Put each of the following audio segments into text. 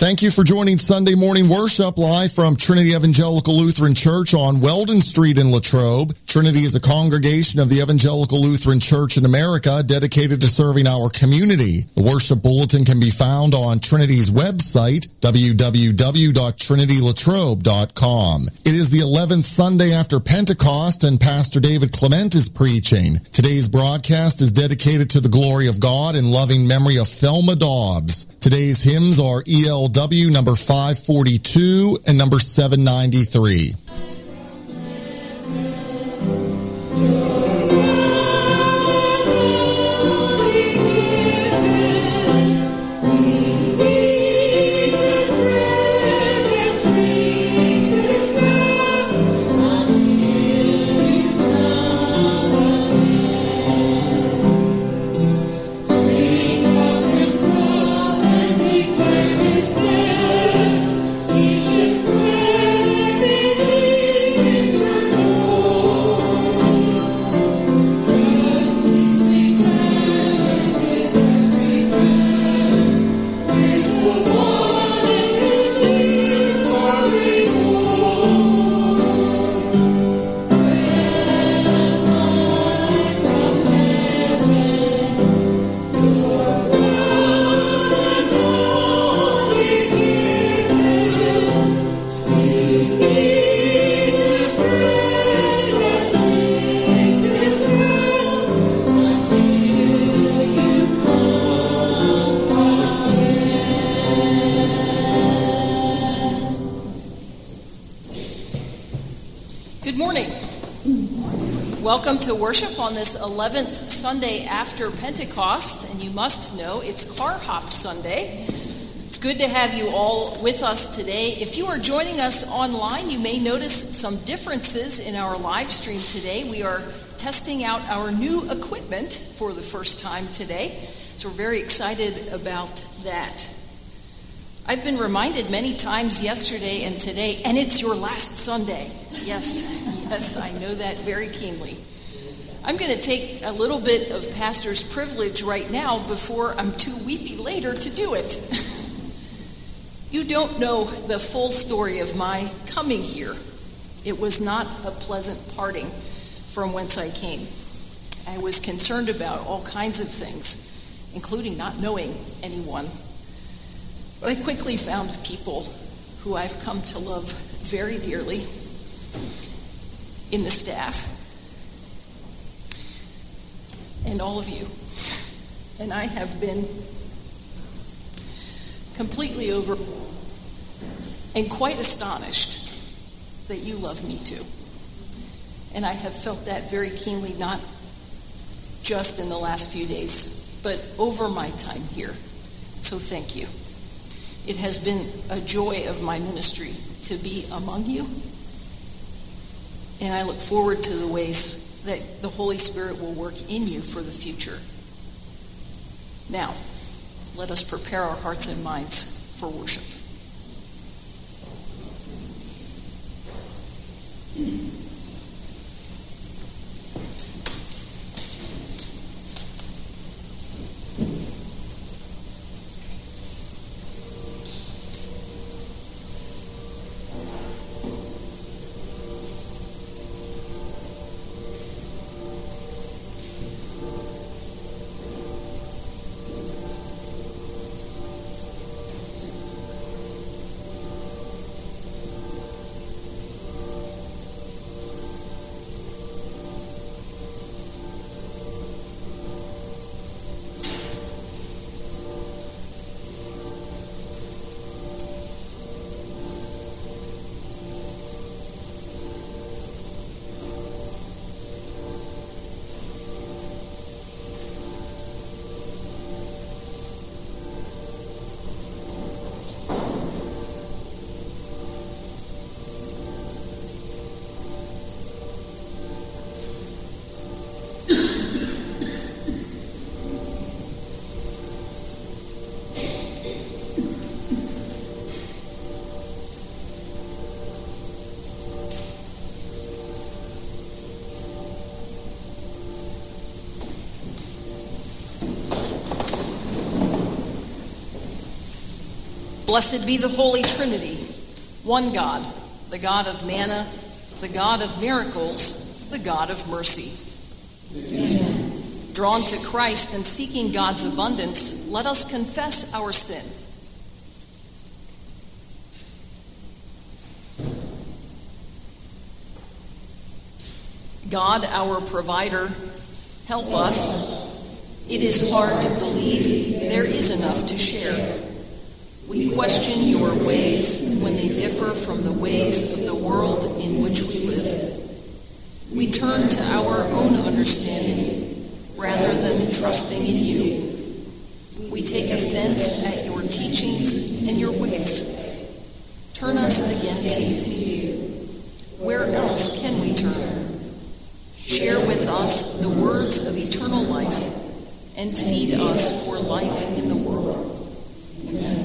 Thank you for joining Sunday morning worship live from Trinity Evangelical Lutheran Church on Weldon Street in Latrobe. Trinity is a congregation of the Evangelical Lutheran Church in America dedicated to serving our community. The worship bulletin can be found on Trinity's website, www.trinitylatrobe.com. It is the 11th Sunday after Pentecost, and Pastor David Clement is preaching. Today's broadcast is dedicated to the glory of God in loving memory of Thelma Dobbs. Today's hymns are ELW number 542 and number 793. Welcome to worship on this 11th Sunday after Pentecost, and you must know it's Car Hop Sunday. It's good to have you all with us today. If you are joining us online, you may notice some differences in our live stream today. We are testing out our new equipment for the first time today, so we're very excited about that. I've been reminded many times yesterday and today, and it's your last Sunday. Yes, I know that very keenly. I'm going to take a little bit of pastor's privilege right now before I'm too weepy later to do it. You don't know the full story of my coming here. It was not a pleasant parting from whence I came. I was concerned about all kinds of things, including not knowing anyone. But I quickly found people who I've come to love very dearly in the staff and all of you. And I have been completely over and quite astonished that you love me too. And I have felt that very keenly, not just in the last few days, but over my time here. So thank you. It has been a joy of my ministry to be among you, and I look forward to the ways that the Holy Spirit will work in you for the future. Now, let us prepare our hearts and minds for worship. Blessed be the Holy Trinity, one God, the God of manna, the God of miracles, the God of mercy. Amen. Drawn to Christ and seeking God's abundance, let us confess our sin. God, our provider, help us. It is hard to believe there is enough to share. We question your ways when they differ from the ways of the world in which we live. We turn to our own understanding rather than trusting in you. We take offense at your teachings and your ways. Turn us again to you. Where else can we turn? Share with us the words of eternal life and feed us for life in the world. Amen.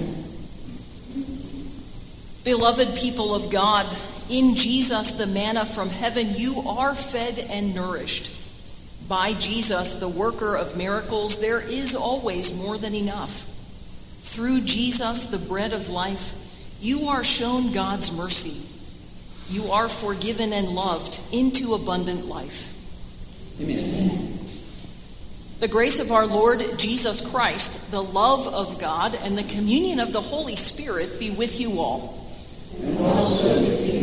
Beloved people of God, in Jesus, the manna from heaven, you are fed and nourished. By Jesus, the worker of miracles, there is always more than enough. Through Jesus, the bread of life, you are shown God's mercy. You are forgiven and loved into abundant life. Amen. The grace of our Lord Jesus Christ, the love of God, and the communion of the Holy Spirit be with you all. And also with you.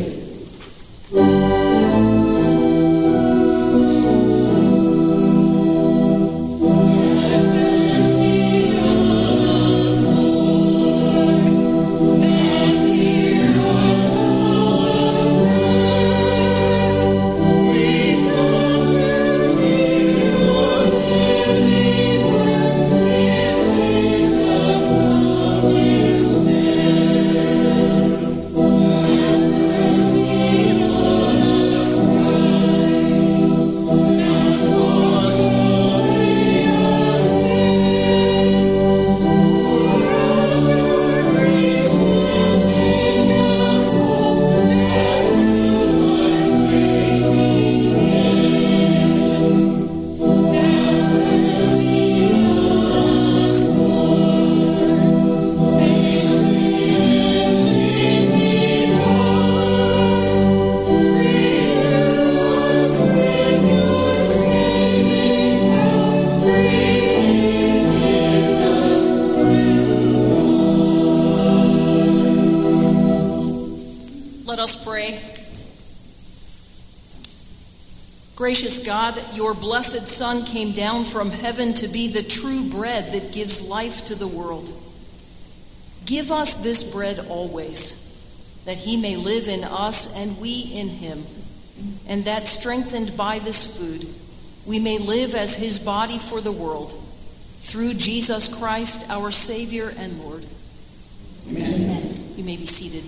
Gracious God, your blessed Son came down from heaven to be the true bread that gives life to the world. Give us this bread always, that he may live in us and we in him, and that strengthened by this food, we may live as his body for the world, through Jesus Christ, our Savior and Lord. Amen. You may be seated.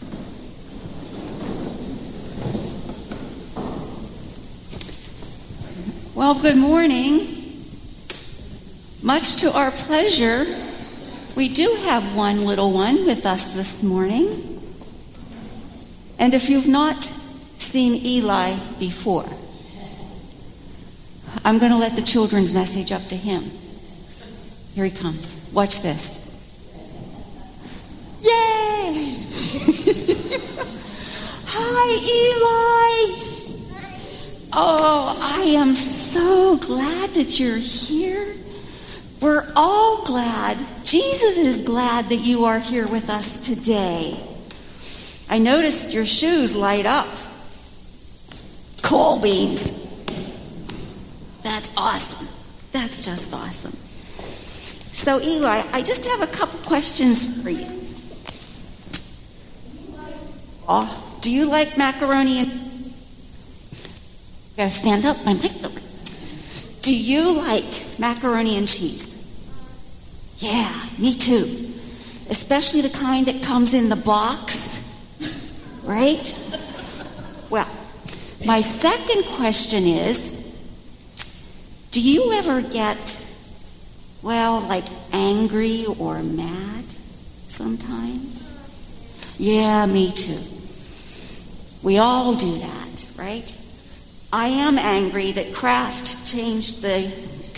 Well, good morning. Much to our pleasure, we do have one little one with us this morning. And if you've not seen Eli before, I'm going to let the children's message up to him. Here he comes. Watch this. Yay! Hi, Eli! Oh, I am so glad that you're here. We're all glad. Jesus is glad that you are here with us today. I noticed your shoes light up. Cool beans. That's awesome. That's just awesome. So, Eli, I just have a couple questions for you. Oh, do you like macaroni and... Gotta stand up. My mic. Do you like macaroni and cheese? Yeah, me too. Especially the kind that comes in the box, right? Well, my second question is, do you ever get, like angry or mad sometimes? Yeah, me too. We all do that, right? I am angry that Kraft changed the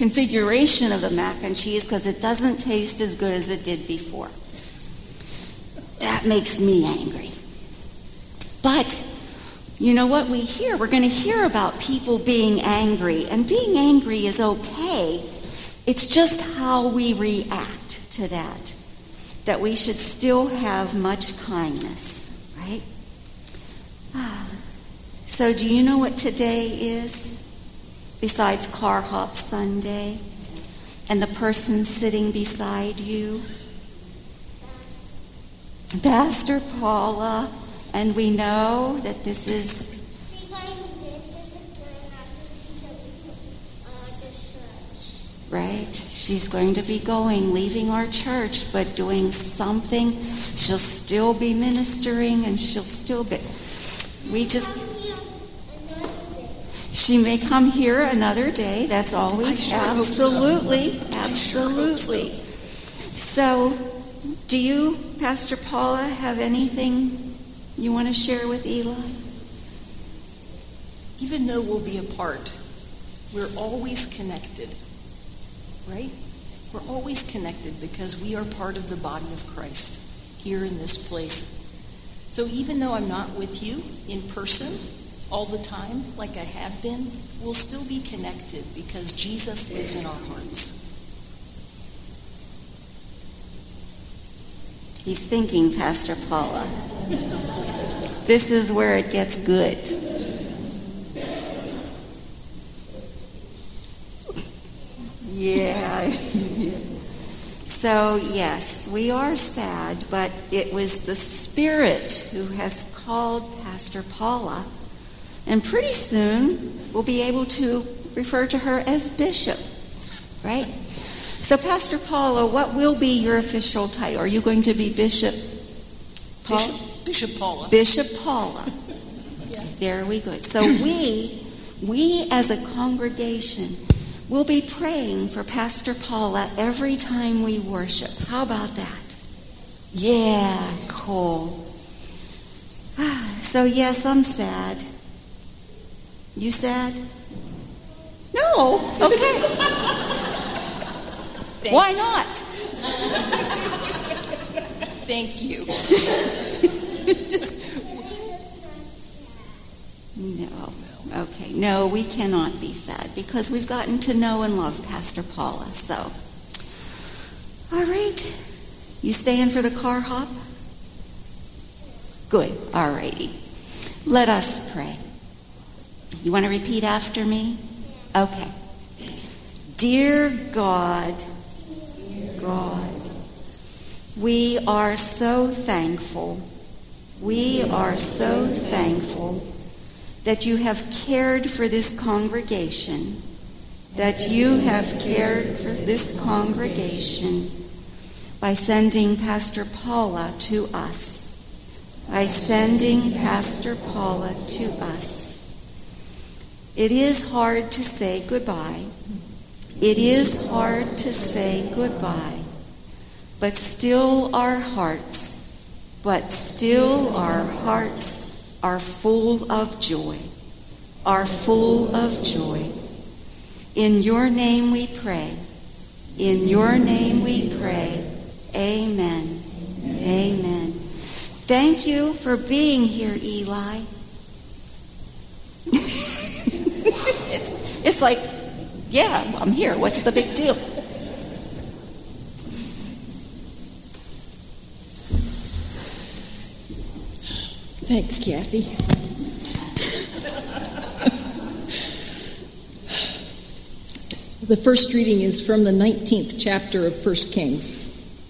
configuration of the mac and cheese because it doesn't taste as good as it did before. that makes me angry. But you know what we hear? We're going to hear about people being angry, and being angry is okay. It's just how we react to that we should still have much kindness, right? So do you know what today is? Besides Car Hop Sunday and the person sitting beside you? Pastor Paula. And we know that this is... Right? She's going to be going, leaving our church, but doing something. She'll still be ministering, and she'll still be... She may come here another day. That's always... Absolutely. So, do you, Pastor Paula, have anything you want to share with Eli? Even though we'll be apart, we're always connected, right? We're always connected because we are part of the body of Christ here in this place. So even though I'm not with you in person all the time like I have been, we'll still be connected because Jesus lives in our hearts. He's thinking, Pastor Paula. This is where it gets good. Yeah. So, yes, we are sad, but it was the Spirit who has called Pastor Paula. And pretty soon, we'll be able to refer to her as Bishop, right? So, Pastor Paula, what will be your official title? Are you going to be Bishop Paula? Bishop Paula. Bishop Paula. Yeah. There we go. So we as a congregation will be praying for Pastor Paula every time we worship. How about that? Yeah, cool. So yes, I'm sad. You sad? No. Okay. Why not? Thank you. No. Okay. No, we cannot be sad because we've gotten to know and love Pastor Paula. So, all right. You staying for the car hop? Good. All righty. Let us pray. You want to repeat after me? Okay. Dear God, we are so thankful. We are so thankful that you have cared for this congregation, that you have cared for this congregation by sending Pastor Paula to us. By sending Pastor Paula to us. It is hard to say goodbye. It is hard to say goodbye. But still our hearts are full of joy. Are full of joy. In your name we pray. In your name we pray. Amen. Amen. Thank you for being here, Eli. It's like, yeah, I'm here. What's the big deal? Thanks, Kathy. The first reading is from the 19th chapter of 1 Kings.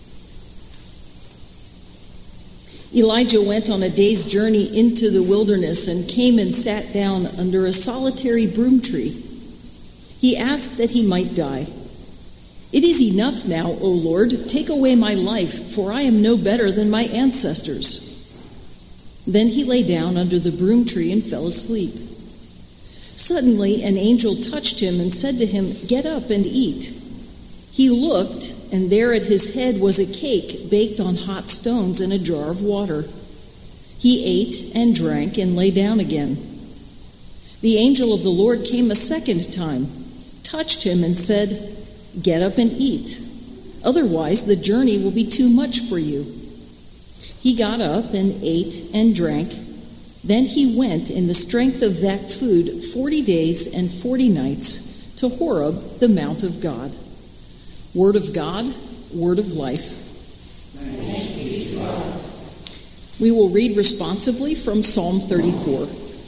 Elijah went on a day's journey into the wilderness and came and sat down under a solitary broom tree. He asked that he might die. "It is enough now, O Lord, take away my life, for I am no better than my ancestors." Then he lay down under the broom tree and fell asleep. Suddenly an angel touched him and said to him, "Get up and eat." He looked, and there at his head was a cake baked on hot stones and a jar of water. He ate and drank and lay down again. The angel of the Lord came a second time, touched him and said, "Get up and eat. Otherwise the journey will be too much for you." He got up and ate and drank. Then he went in the strength of that food 40 days and 40 nights to Horeb, the mount of God. Word of God, word of life. Thanks be to God. We will read responsively from Psalm 34.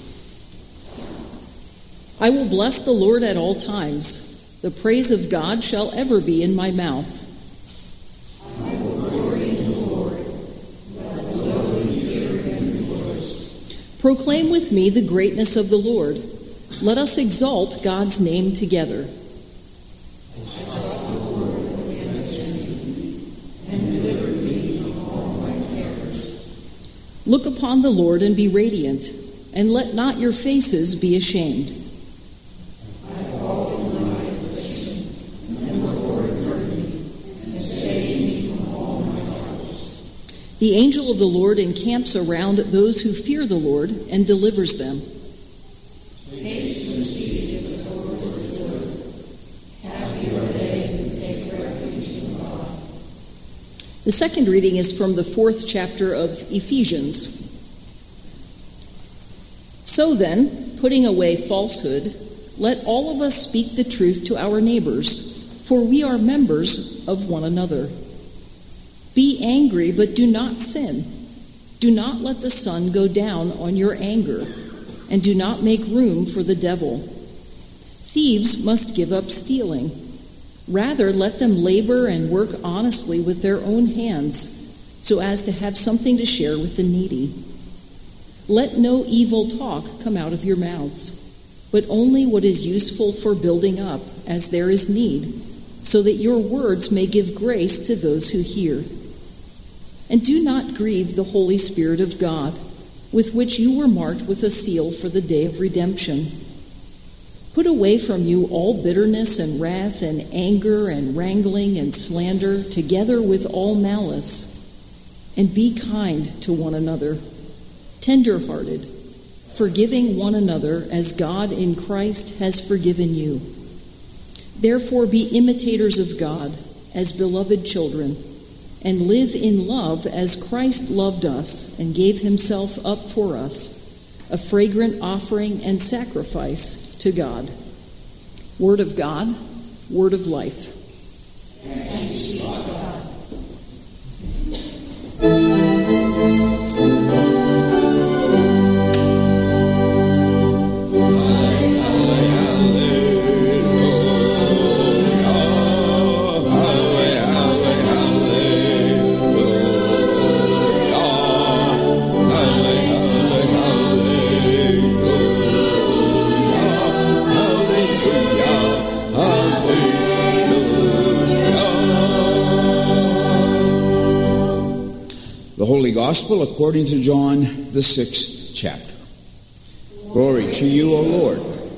I will bless the Lord at all times. The praise of God shall ever be in my mouth. I will glory in the Lord. Let the lowly hear and rejoice. Proclaim with me the greatness of the Lord. Let us exalt God's name together. I sought the Lord against me, and delivered me from all my terrors. Look upon the Lord and be radiant, and let not your faces be ashamed. I called in my affliction, and the Lord heard me, and saved me from all my troubles. The angel of the Lord encamps around those who fear the Lord and delivers them. Taste and see that the Lord is good. Happy are they who take refuge in God. The second reading is from the 4th chapter of Ephesians. So then, putting away falsehood, let all of us speak the truth to our neighbors, for we are members of one another. Be angry, but do not sin. Do not let the sun go down on your anger, and do not make room for the devil. Thieves must give up stealing. Rather, let them labor and work honestly with their own hands, so as to have something to share with the needy. Let no evil talk come out of your mouths, but only what is useful for building up, as there is need, so that your words may give grace to those who hear. And do not grieve the Holy Spirit of God, with which you were marked with a seal for the day of redemption. Put away from you all bitterness and wrath and anger and wrangling and slander, together with all malice. And be kind to one another, tender-hearted, forgiving one another as God in Christ has forgiven you. Therefore be imitators of God as beloved children, and live in love as Christ loved us and gave himself up for us, a fragrant offering and sacrifice to God. Word of God, word of life. Thanks be to God. Holy Gospel according to John, the 6th chapter. Glory to you, O Lord.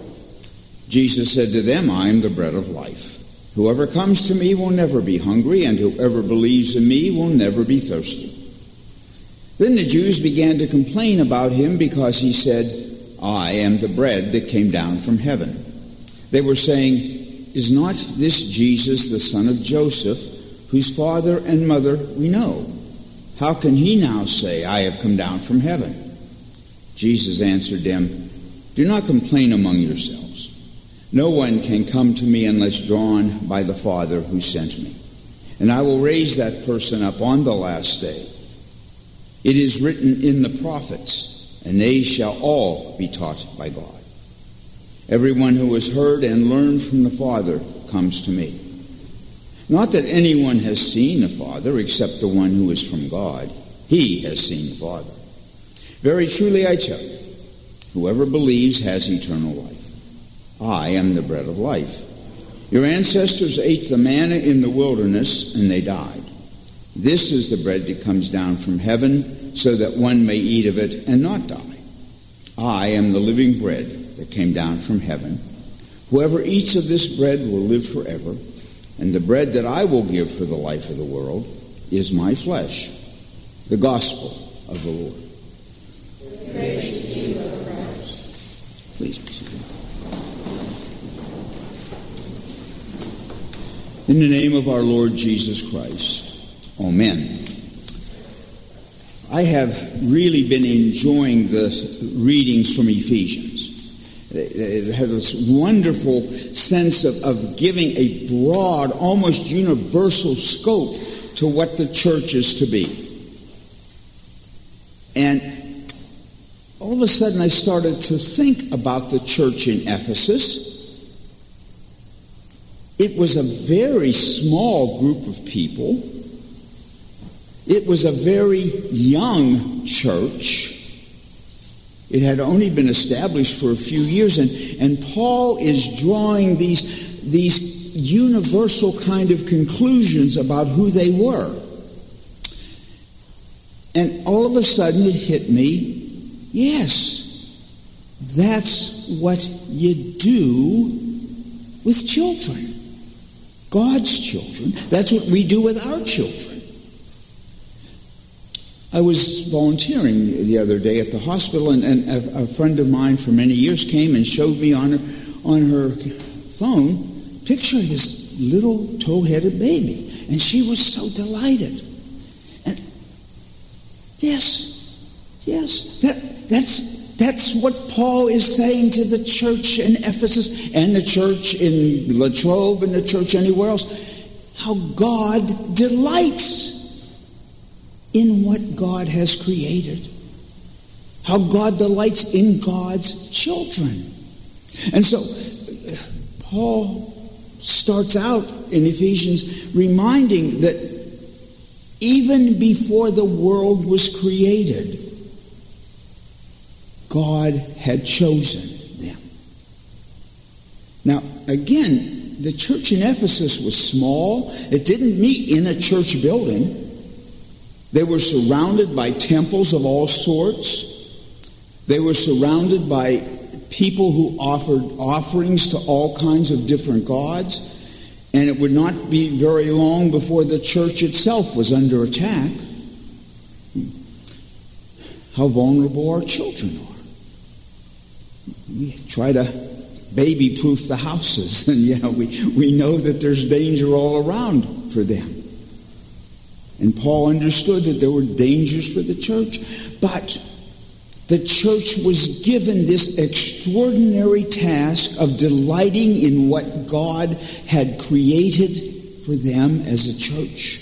Jesus said to them, I am the bread of life. Whoever comes to me will never be hungry, and whoever believes in me will never be thirsty. Then the Jews began to complain about him because he said, I am the bread that came down from heaven. They were saying, is not this Jesus, the son of Joseph, whose father and mother we know? How can he now say, I have come down from heaven? Jesus answered them, do not complain among yourselves. No one can come to me unless drawn by the Father who sent me. And I will raise that person up on the last day. It is written in the prophets, and they shall all be taught by God. Everyone who has heard and learned from the Father comes to me. Not that anyone has seen the Father except the one who is from God. He has seen the Father. Very truly I tell you, whoever believes has eternal life. I am the bread of life. Your ancestors ate the manna in the wilderness, and they died. This is the bread that comes down from heaven, so that one may eat of it and not die. I am the living bread that came down from heaven. Whoever eats of this bread will live forever. And the bread that I will give for the life of the world is my flesh, the gospel of the Lord. Praise to you, O Christ. Please be seated. In the name of our Lord Jesus Christ, amen. I have really been enjoying the readings from Ephesians. It has this wonderful sense of giving a broad, almost universal scope to what the church is to be. And all of a sudden I started to think about the church in Ephesus. It was a very small group of people. It was a very young church. It had only been established for a few years, and Paul is drawing these universal kind of conclusions about who they were. And all of a sudden it hit me, yes, that's what you do with children. God's children. That's what we do with our children. I was volunteering the other day at the hospital, and a friend of mine for many years came and showed me on her phone a picture of this little tow-headed baby. And she was so delighted. And that's what Paul is saying to the church in Ephesus and the church in Latrobe and the church anywhere else. How God delights in what God has created. How God delights in God's children. And so Paul starts out in Ephesians reminding that even before the world was created, God had chosen them. Now, again, the church in Ephesus was small. It didn't meet in a church building. They were surrounded by temples of all sorts. They were surrounded by people who offered offerings to all kinds of different gods. And it would not be very long before the church itself was under attack. How vulnerable our children are. We try to baby-proof the houses, and we know that there's danger all around for them. And Paul understood that there were dangers for the church, but the church was given this extraordinary task of delighting in what God had created for them as a church,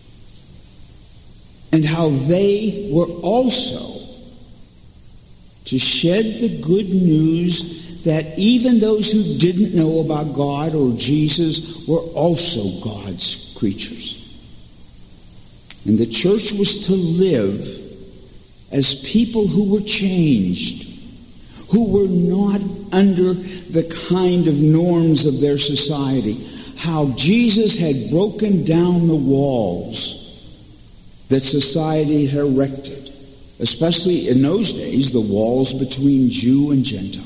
and how they were also to shed the good news that even those who didn't know about God or Jesus were also God's creatures. And the church was to live as people who were changed, who were not under the kind of norms of their society. How Jesus had broken down the walls that society had erected, especially in those days, the walls between Jew and Gentile.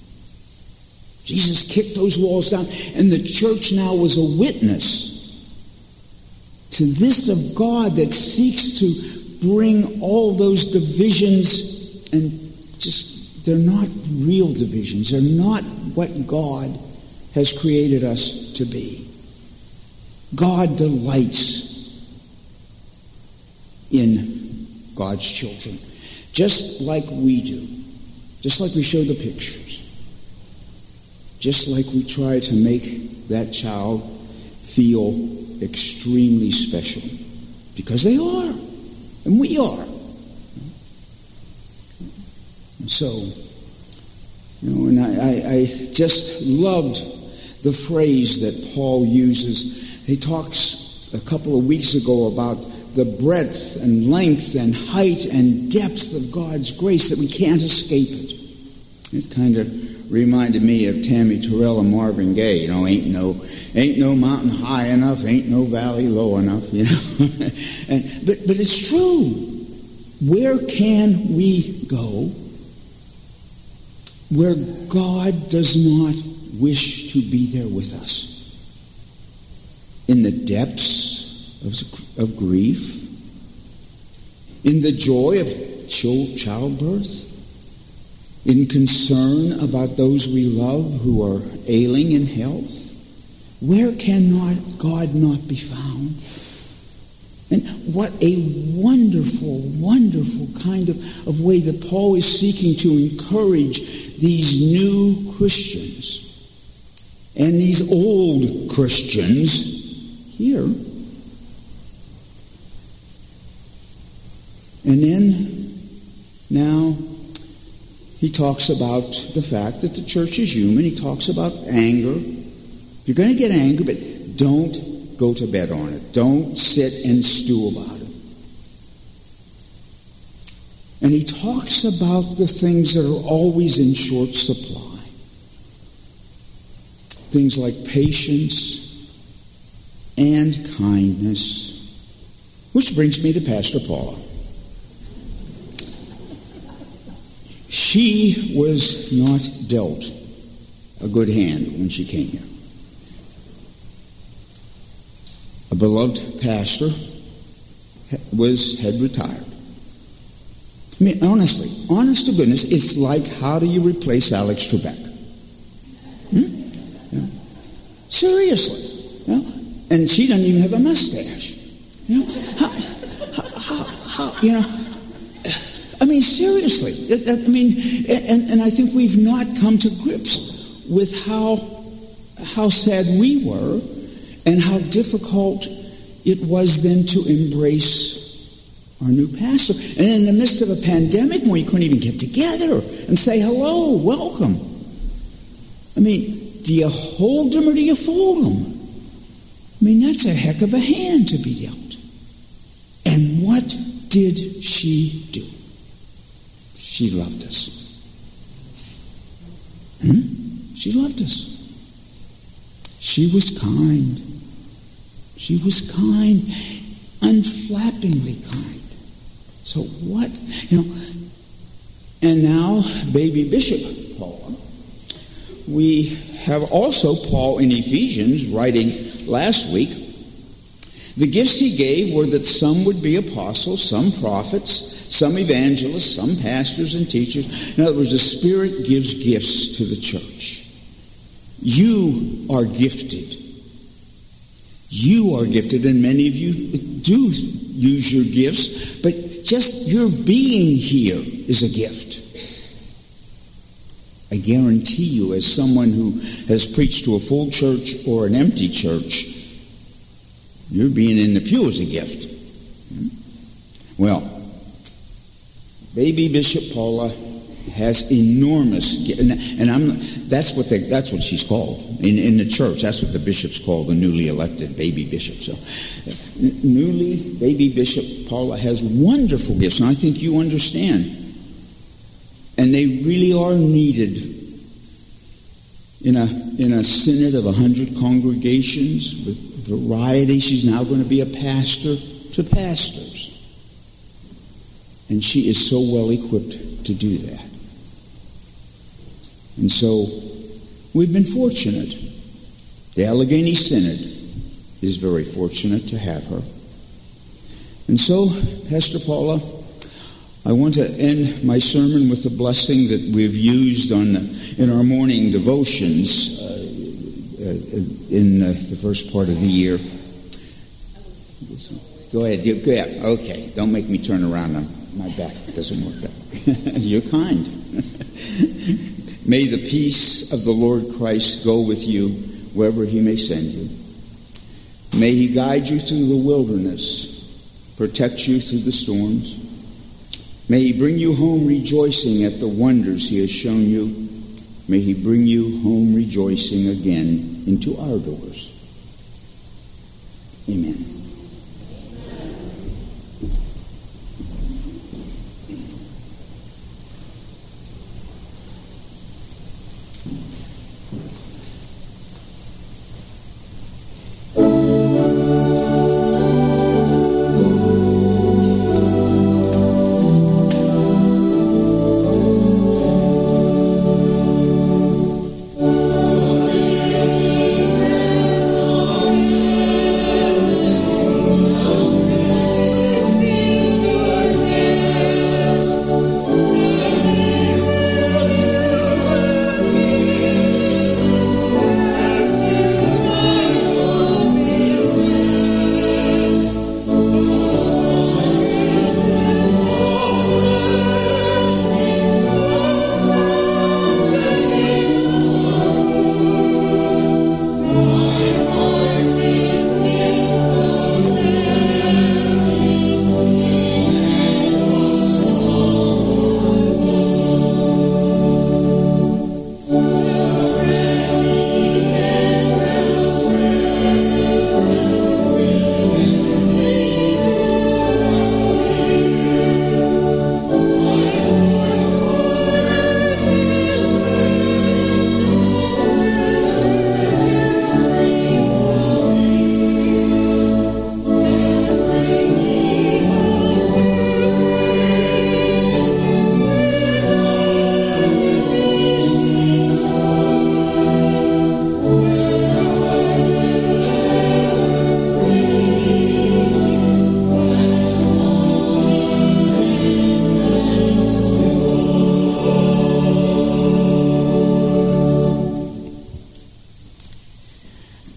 Jesus kicked those walls down, and the church now was a witness to this of God that seeks to bring all those divisions, and just, they're not real divisions. They're not what God has created us to be. God delights in God's children, just like we do, just like we show the pictures, just like we try to make that child feel extremely special, because they are, and we are. And so, and I just loved the phrase that Paul uses. He talks a couple of weeks ago about the breadth and length and height and depth of God's grace, that we can't escape it. It kind of reminded me of Tammy Terrell and Marvin Gaye. Ain't no mountain high enough, ain't no valley low enough. But it's true. Where can we go where God does not wish to be there with us? In the depths of grief, in the joy of childbirth, in concern about those we love who are ailing in health. Where cannot God not be found? And what a wonderful, wonderful kind of way that Paul is seeking to encourage these new Christians and these old Christians here. And then, now, he talks about the fact that the church is human. He talks about anger. You're going to get angry, but don't go to bed on it. Don't sit and stew about it. And he talks about the things that are always in short supply. Things like patience and kindness. Which brings me to Pastor Paula. She was not dealt a good hand when she came here. A beloved pastor had retired. I mean, honestly, honest to goodness, it's like, how do you replace Alex Trebek? Yeah. Seriously. Yeah. And she doesn't even have a mustache. You know, how you know, I mean, seriously. I mean, and I think we've not come to grips with how sad we were and how difficult it was then to embrace our new pastor. And in the midst of a pandemic when we couldn't even get together and say hello, welcome. I mean, do you hold them or do you fold them? I mean, that's a heck of a hand to be dealt. And what did she do? She loved us. She loved us. She was kind. She was kind, unflappingly kind. So what, you know, and now baby Bishop Paula. We have also Paul in Ephesians writing last week. The gifts he gave were that some would be apostles, some prophets, some evangelists, some pastors and teachers. In other words, the Spirit gives gifts to the church. You are gifted. You are gifted, and many of you do use your gifts, but just your being here is a gift. I guarantee you, as someone who has preached to a full church or an empty church, your being in the pew is a gift. Well, baby Bishop Paula has enormous gifts, and that's what she's called in the church. That's what the bishops call the newly elected baby bishop. So, baby Bishop Paula has wonderful gifts, and I think you understand. And they really are needed in a synod of 100 congregations with variety. She's now going to be a pastor to pastors. And she is so well equipped to do that. And so we've been fortunate. The Allegheny Synod is very fortunate to have her. And so, Pastor Paula, I want to end my sermon with a blessing that we've used in our morning devotions in the first part of the year. Go ahead. Okay. Don't make me turn around on my back. It doesn't work that way. You're kind. May the peace of the Lord Christ go with you wherever he may send you. May he guide you through the wilderness, protect you through the storms. May he bring you home rejoicing at the wonders he has shown you. May he bring you home rejoicing again into our doors. Amen.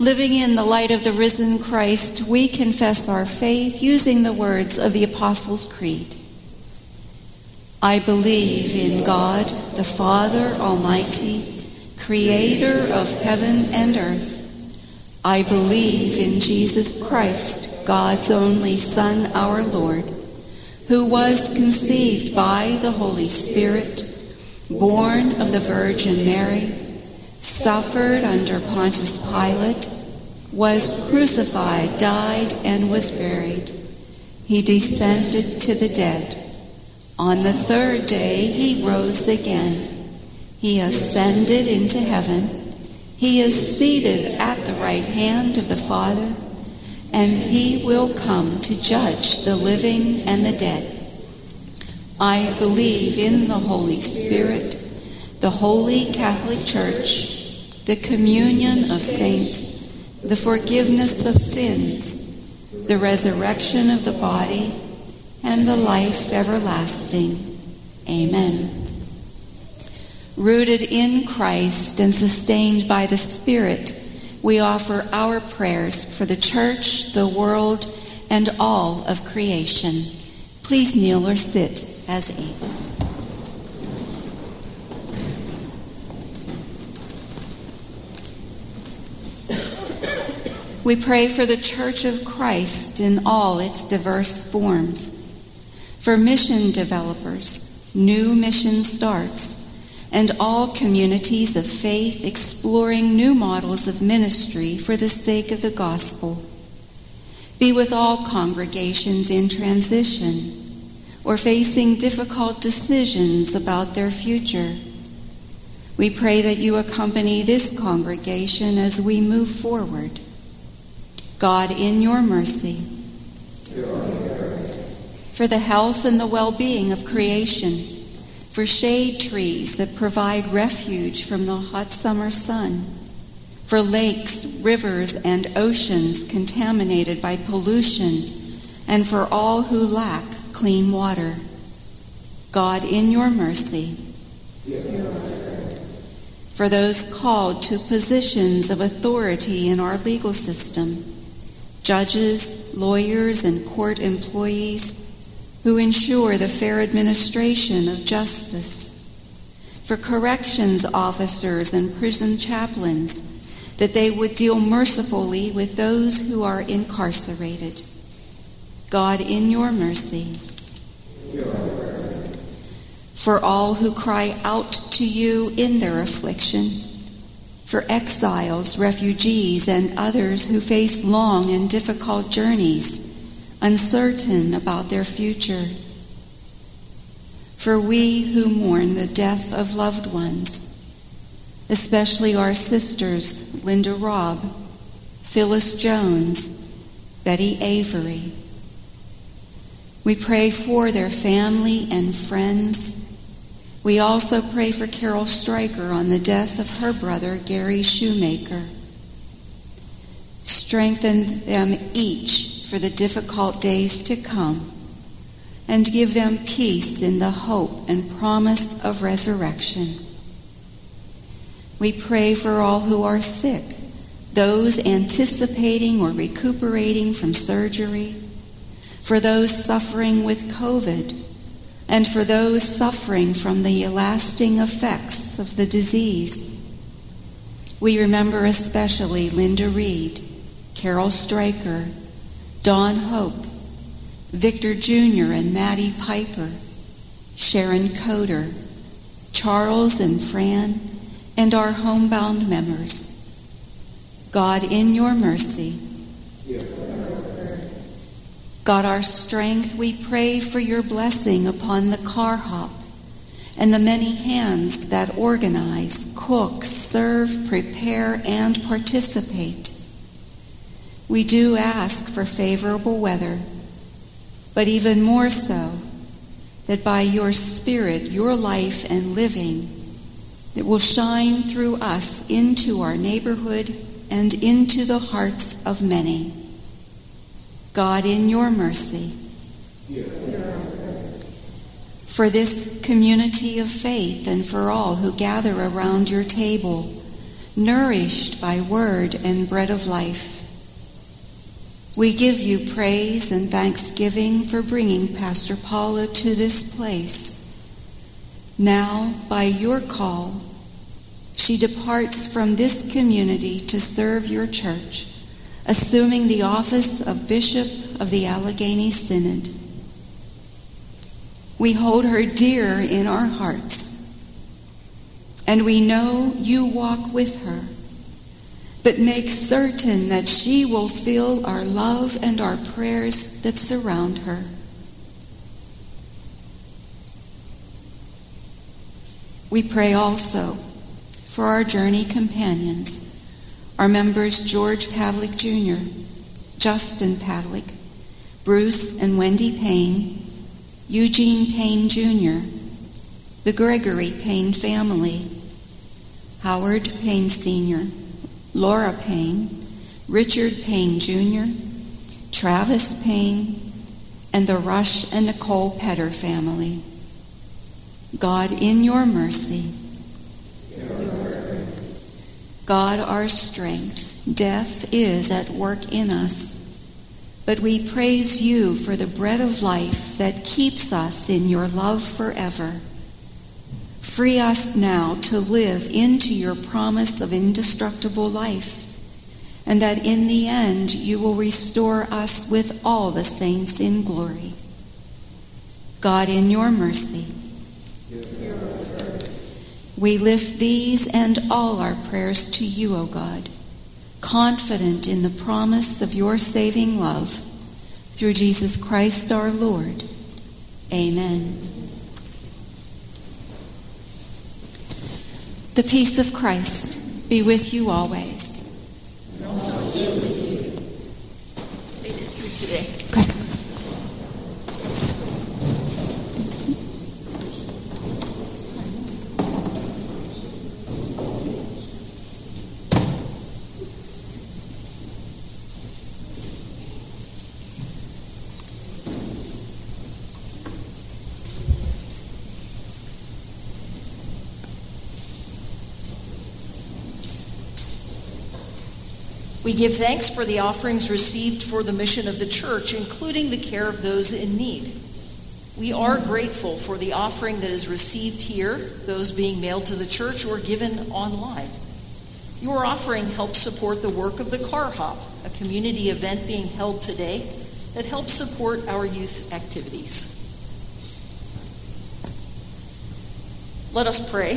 Living in the light of the risen Christ, we confess our faith using the words of the Apostles' Creed. I believe in God, the Father Almighty, creator of heaven and earth. I believe in Jesus Christ, God's only Son, our Lord, who was conceived by the Holy Spirit, born of the Virgin Mary, suffered under Pontius Pilate, was crucified, died, and was buried. He descended to the dead. On the third day he rose again. He ascended into heaven. He is seated at the right hand of the Father, and he will come to judge the living and the dead. I believe in the Holy Spirit, the Holy Catholic Church, the communion of saints, the forgiveness of sins, the resurrection of the body, and the life everlasting. Amen. Rooted in Christ and sustained by the Spirit, we offer our prayers for the church, the world, and all of creation. Please kneel or sit as able. We pray for the Church of Christ in all its diverse forms, for mission developers, new mission starts, and all communities of faith exploring new models of ministry for the sake of the gospel. Be with all congregations in transition or facing difficult decisions about their future. We pray that you accompany this congregation as we move forward. God, in your mercy, for the health and the well-being of creation, for shade trees that provide refuge from the hot summer sun, for lakes, rivers, and oceans contaminated by pollution, and for all who lack clean water. God, in your mercy, for those called to positions of authority in our legal system, judges, lawyers, and court employees who ensure the fair administration of justice, for corrections officers and prison chaplains, that they would deal mercifully with those who are incarcerated. God, in your mercy, for all who cry out to you in their affliction, for exiles, refugees, and others who face long and difficult journeys, uncertain about their future, for we who mourn the death of loved ones, especially our sisters Linda Robb, Phyllis Jones, Betty Avery. We pray for their family and friends. We also pray for Carol Stryker on the death of her brother Gary Shoemaker. Strengthen them each for the difficult days to come, and give them peace in the hope and promise of resurrection. We pray for all who are sick, those anticipating or recuperating from surgery, for those suffering with COVID, and for those suffering from the lasting effects of the disease. We remember especially Linda Reed, Carol Stryker, Don Hoke, Victor Jr. and Maddie Piper, Sharon Coder, Charles and Fran, and our homebound members. God, in your mercy, God, our strength, we pray for your blessing upon the car hop and the many hands that organize, cook, serve, prepare, and participate. We do ask for favorable weather, but even more so, that by your Spirit, your life and living, it will shine through us into our neighborhood and into the hearts of many. God, in your mercy, for this community of faith and for all who gather around your table, nourished by word and bread of life. We give you praise and thanksgiving for bringing Pastor Paula to this place. Now, by your call, she departs from this community to serve your church, assuming the office of Bishop of the Allegheny Synod. We hold her dear in our hearts, and we know you walk with her, but make certain that she will feel our love and our prayers that surround her. We pray also for our journey companions, our members George Pavlik Jr., Justin Pavlik, Bruce and Wendy Payne, Eugene Payne Jr., the Gregory Payne family, Howard Payne Sr., Laura Payne, Richard Payne Jr., Travis Payne, and the Rush and Nicole Petter family. God, in your mercy, God, our strength, death is at work in us, but we praise you for the bread of life that keeps us in your love forever. Free us now to live into your promise of indestructible life, and that in the end you will restore us with all the saints in glory. God, in your mercy, we lift these and all our prayers to you, O God, confident in the promise of your saving love, through Jesus Christ our Lord. Amen. The peace of Christ be with you always. And also with you. Made it through today. Okay. We give thanks for the offerings received for the mission of the church, including the care of those in need. We are grateful for the offering that is received here, those being mailed to the church or given online. Your offering helps support the work of the Car Hop, a community event being held today that helps support our youth activities. Let us pray.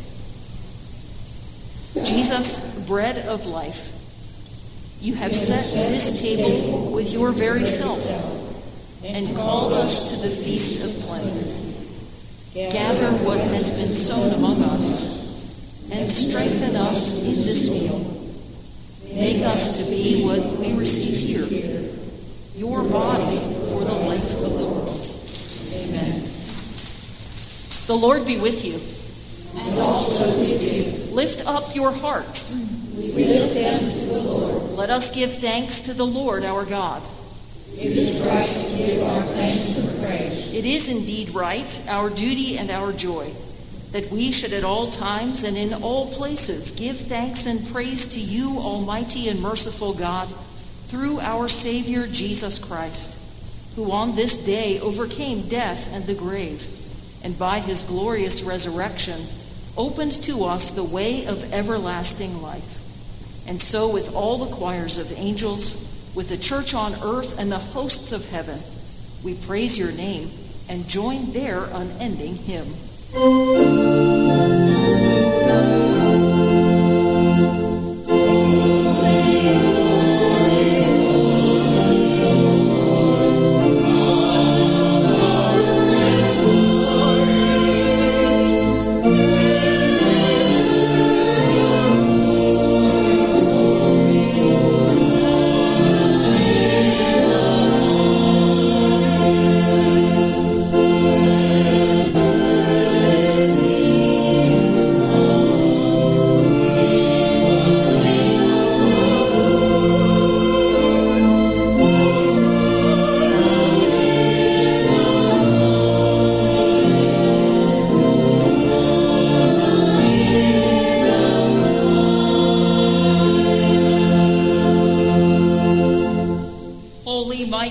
Jesus, bread of life, you have set this table with your very self and called us to the feast of plenty. Gather what has been sown among us and strengthen us in this meal. Make us to be what we receive here, your body for the life of the world. Amen. The Lord be with you. And also with you. Lift up your hearts. We lift them to the Lord. Let us give thanks to the Lord our God. It is right to give our thanks and praise. It is indeed right, our duty and our joy, that we should at all times and in all places give thanks and praise to you, Almighty and merciful God, through our Savior Jesus Christ, who on this day overcame death and the grave, and by his glorious resurrection opened to us the way of everlasting life. And so with all the choirs of angels, with the church on earth and the hosts of heaven, we praise your name and join their unending hymn.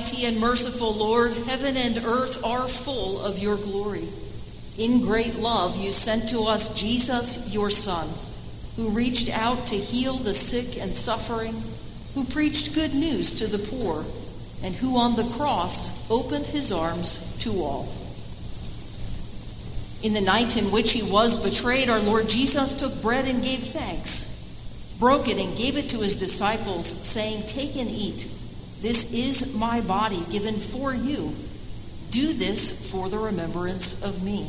Almighty and merciful Lord, heaven and earth are full of your glory. In great love you sent to us Jesus, your Son, who reached out to heal the sick and suffering, who preached good news to the poor, and who on the cross opened his arms to all. In the night in which he was betrayed, our Lord Jesus took bread and gave thanks, broke it and gave it to his disciples, saying, "Take and eat. This is my body given for you. Do this for the remembrance of me."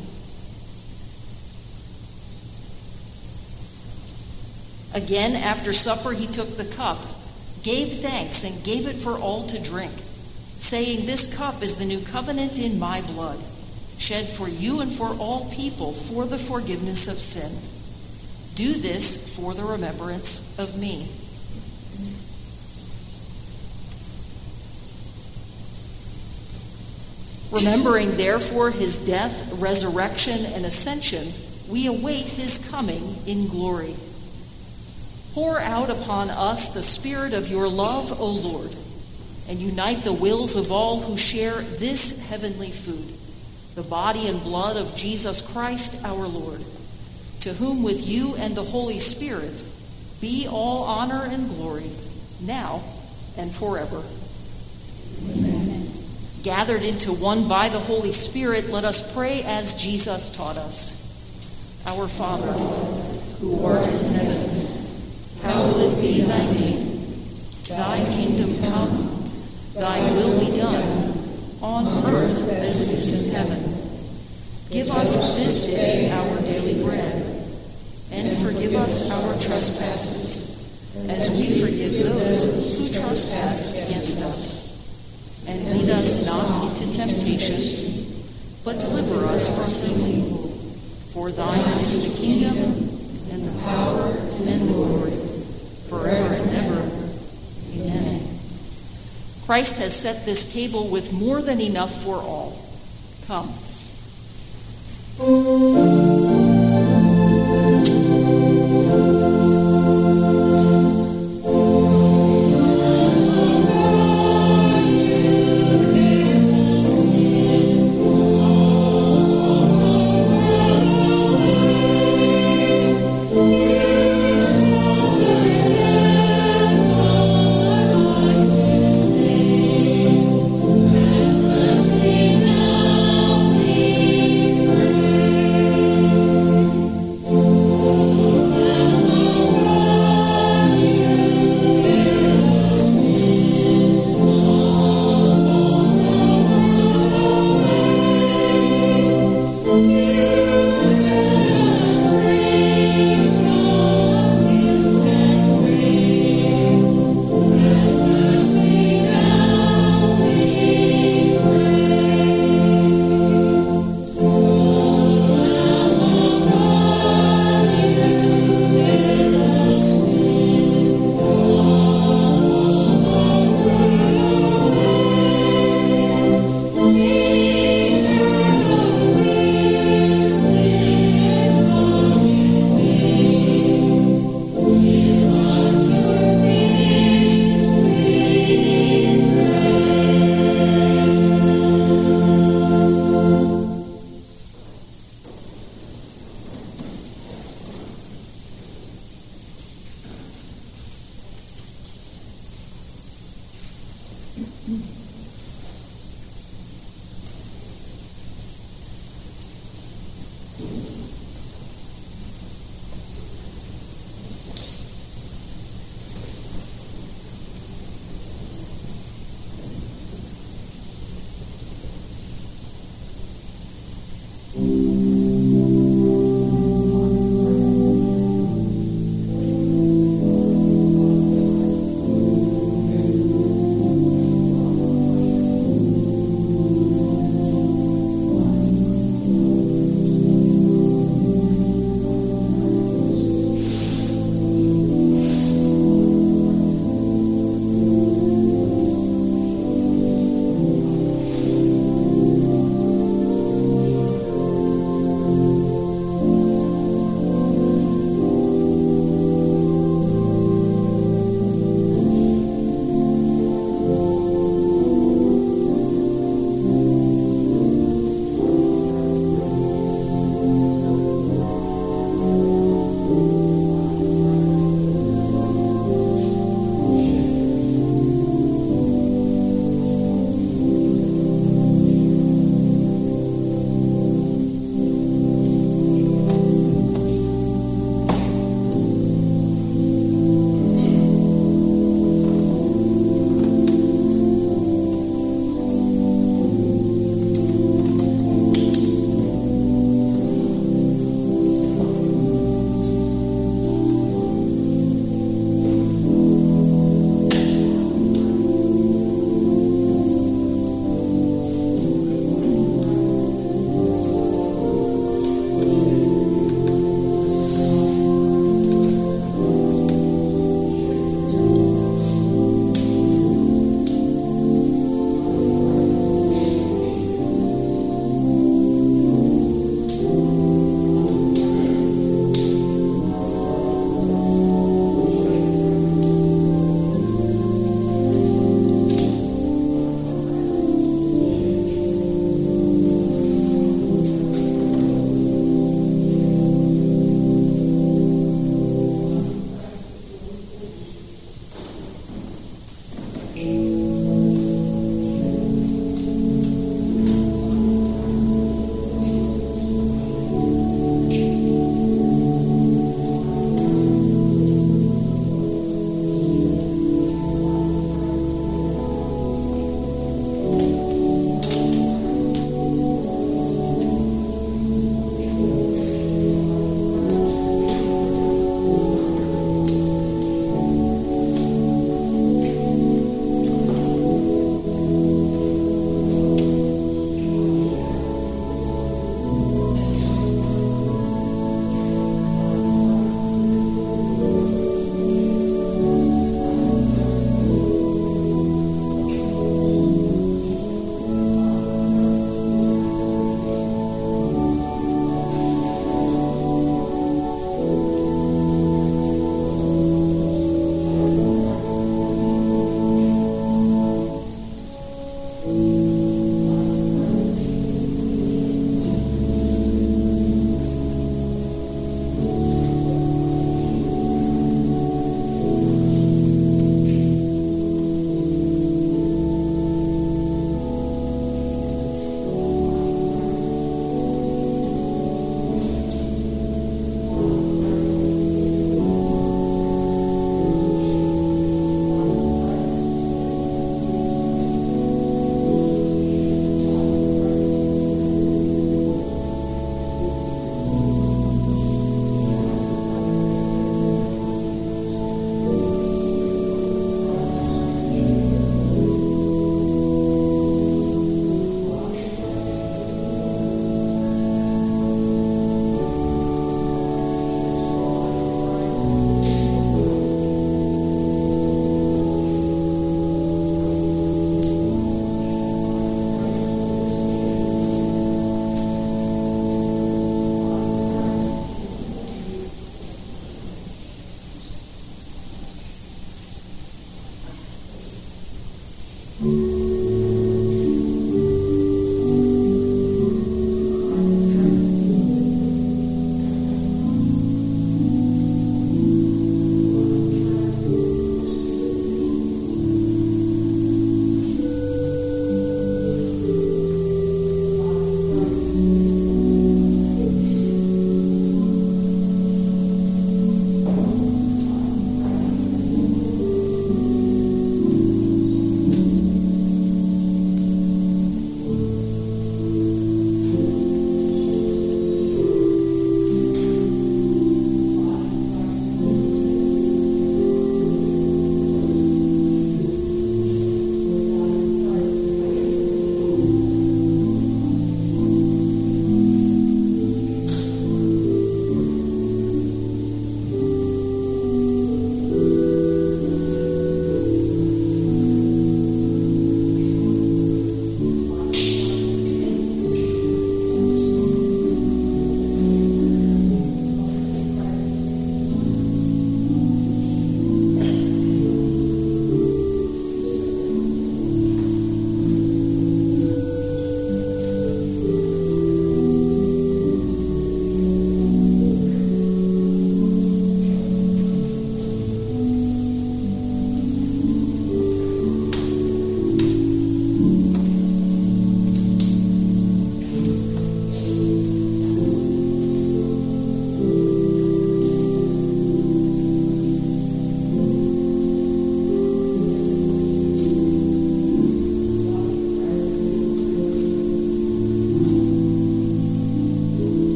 Again, after supper, he took the cup, gave thanks, and gave it for all to drink, saying, "This cup is the new covenant in my blood, shed for you and for all people for the forgiveness of sin. Do this for the remembrance of me." Remembering, therefore, his death, resurrection, and ascension, we await his coming in glory. Pour out upon us the spirit of your love, O Lord, and unite the wills of all who share this heavenly food, the body and blood of Jesus Christ our Lord, to whom with you and the Holy Spirit be all honor and glory, now and forever. Amen. Gathered into one by the Holy Spirit, let us pray as Jesus taught us. Our Father, who art in heaven, hallowed be thy name. Thy kingdom come, thy will be done, on earth as it is in heaven. Give us this day our daily bread, and forgive us our trespasses, as we forgive those who trespass against us. And lead us not into temptation, but deliver us from evil. For thine is the kingdom, and the power, and the glory, forever and ever. Amen. Christ has set this table with more than enough for all. Come.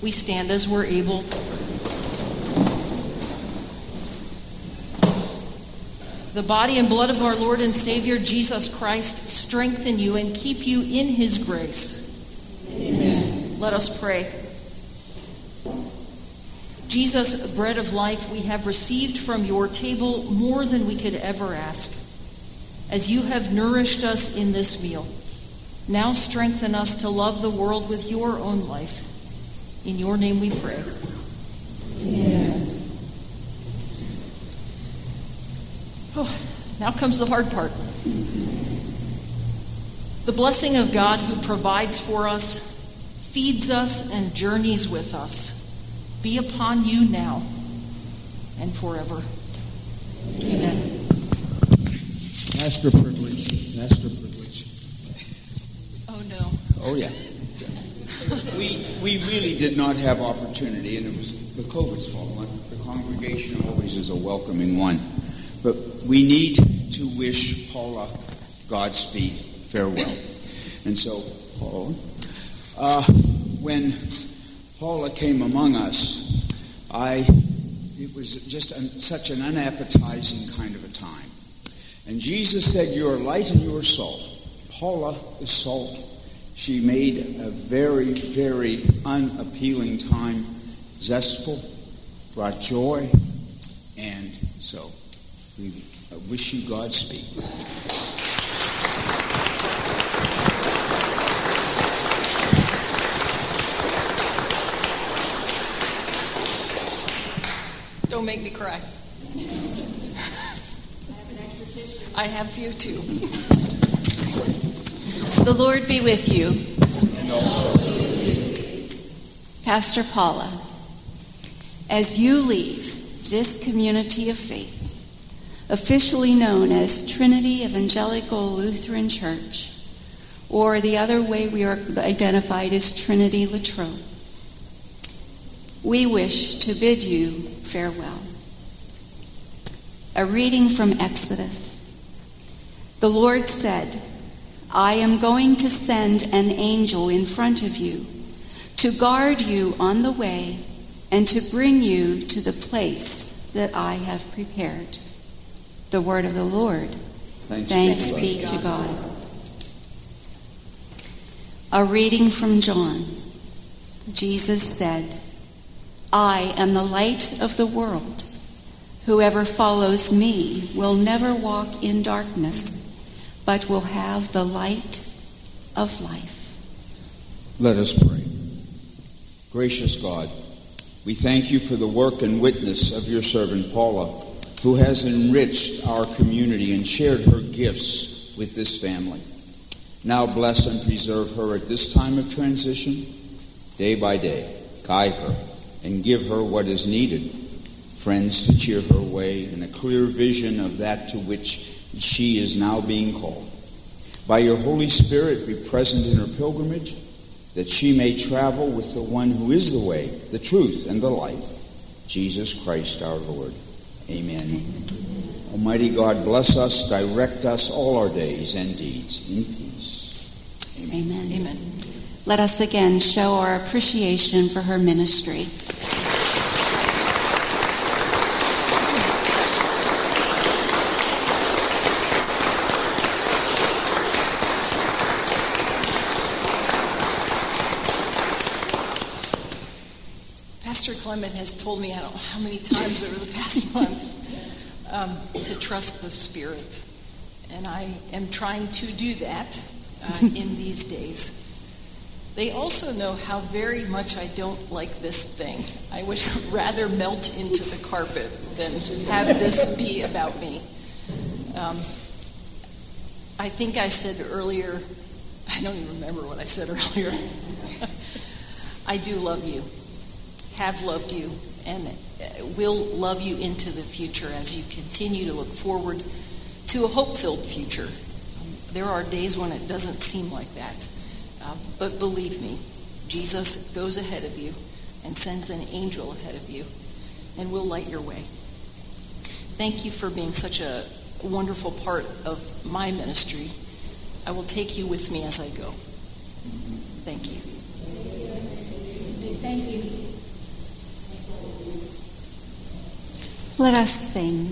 We stand as we're able. The body and blood of our Lord and Savior Jesus Christ strengthen you and keep you in his grace. Amen. Let us pray. Jesus, bread of life, we have received from your table more than we could ever ask. As you have nourished us in this meal, now strengthen us to love the world with your own life. In your name we pray. Amen. Oh, now comes the hard part. The blessing of God who provides for us, feeds us, and journeys with us be upon you now and forever. Amen. Pastor privilege. Oh, no. Oh, yeah. We really did not have opportunity, and it was the COVID's fault. The congregation always is a welcoming one. But we need to wish Paula Godspeed, farewell. And so, Paula, when Paula came among us, it was just such an unappetizing kind of a time. And Jesus said, "You are light and you are salt." Paula is salt. She made a very, very unappealing time zestful, brought joy, and so we wish you Godspeed. Don't make me cry. I have a few too. The Lord be with you. And also, Pastor Paula, as you leave this community of faith, officially known as Trinity Evangelical Lutheran Church, or the other way we are identified as Trinity Latrobe, we wish to bid you farewell. A reading from Exodus. The Lord said, "I am going to send an angel in front of you to guard you on the way and to bring you to the place that I have prepared." The word of the Lord. Thanks be to God. A reading from John. Jesus said, "I am the light of the world. Whoever follows me will never walk in darkness, but will have the light of life." let us pray. Gracious God, we thank you for the work and witness of your servant Paula, who has enriched our community and shared her gifts with this family. Now bless and preserve her at this time of transition, day by day. Guide her and give her what is needed, friends to cheer her way, and a clear vision of that to which she is now being called. By your Holy Spirit, be present in her pilgrimage, that she may travel with the one who is the way, the truth, and the life, Jesus Christ our Lord. Amen. Almighty God, bless us, direct us all our days and deeds in peace. Amen. Amen. Let us again show our appreciation for her ministry. Pastor Clement has told me, I don't know how many times over the past month, to trust the Spirit. And I am trying to do that in these days. They also know how very much I don't like this thing. I would rather melt into the carpet than have this be about me. I think I said earlier, I don't even remember what I said earlier. I do love you, have loved you, and will love you into the future as you continue to look forward to a hope-filled future. There are days when it doesn't seem like that. But believe me, Jesus goes ahead of you and sends an angel ahead of you and will light your way. Thank you for being such a wonderful part of my ministry. I will take you with me as I go. Thank you. Thank you. Let us sing.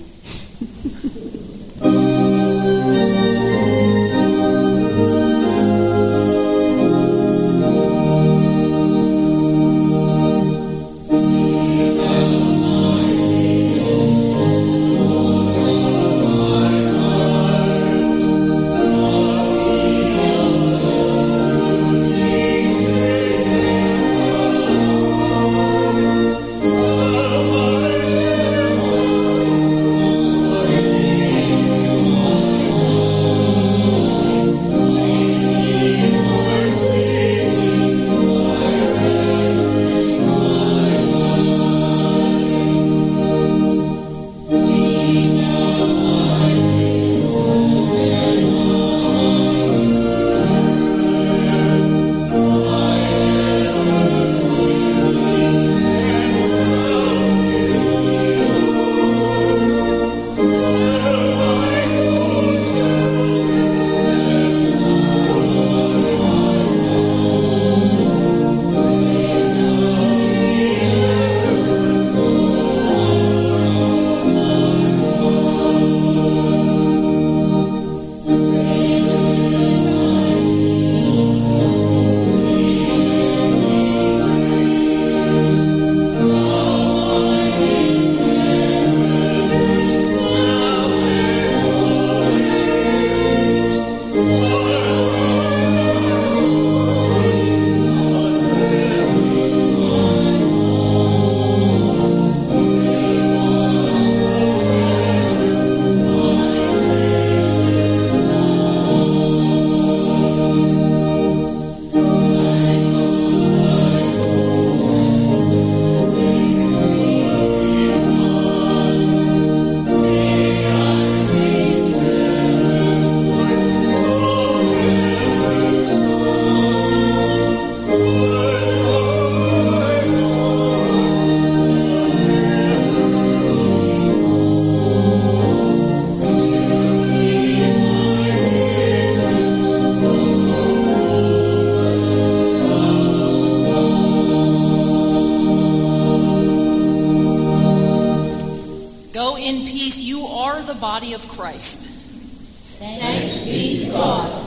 Body of Christ. Thanks be to God.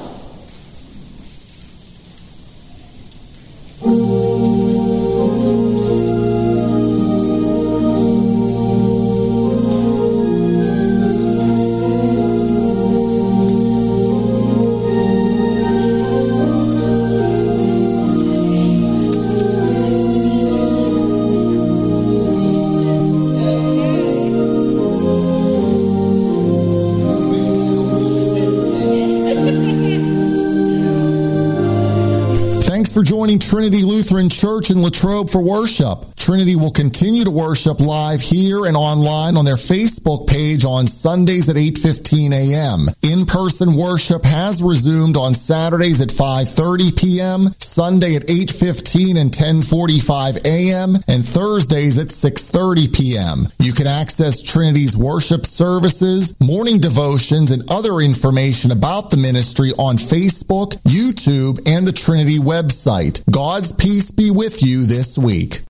For joining Trinity Lutheran Church in Latrobe for worship. Trinity will continue to worship live here and online on their Facebook page on Sundays at 8:15 a.m. In-person worship has resumed on Saturdays at 5:30 p.m., Sunday at 8:15 and 10:45 a.m., and Thursdays at 6:30 p.m. You can access Trinity's worship services, morning devotions, and other information about the ministry on Facebook, YouTube, and the Trinity website. God's peace be with you this week.